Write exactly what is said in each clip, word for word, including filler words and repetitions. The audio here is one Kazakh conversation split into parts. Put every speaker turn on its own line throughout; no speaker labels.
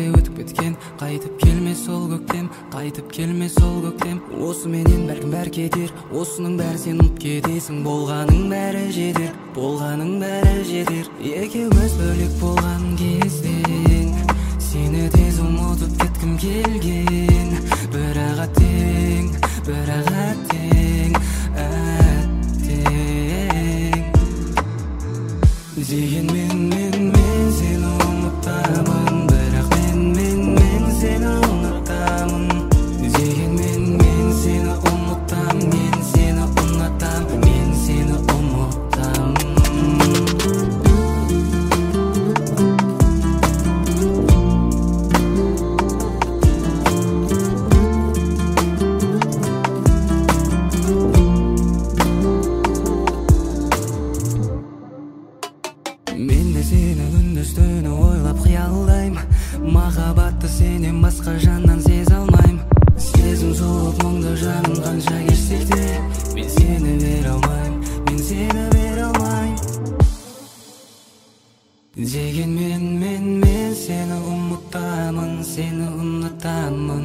өтүп кеткен, кайтып келмес ол көктем, кайтып келмес ол көктем. Осы менен бәлкім бәр кетер, осының бәрі сен ұмыт кетесің. Болғаның бәрі жетер, болғаның бәрі жетер. Екеуміз бөлек болған кезден сені тез ұмытып кеткім келген. Бірақ аттең, бірақ аттең, аттең. Дегенмен мен мен сені ұмытамын, бірақ мен мен мен сені ұнатамын. Дегенмен мен сені ұмытам, мен сені ұнатам, мен сені ұмытамын. Мен де сені күндіз түні ойлап қиялдайм. Махаббатты сенен басқа жаннан сезе алмайм. Сезім соғып мұңды жаным қанша кешсек те, мен сені бере алмайм, мен сені бере алмайм. Дегенмен мен мен сені ұмытамын, сені ұнатамын.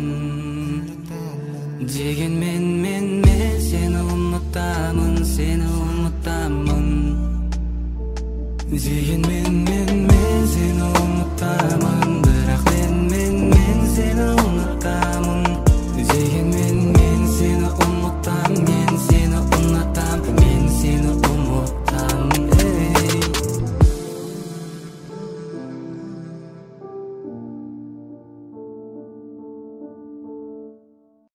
Дегенмен мен мен сені ұмытамын, сені ұмытамын. Дегенмен мен мен сені ұмытамын.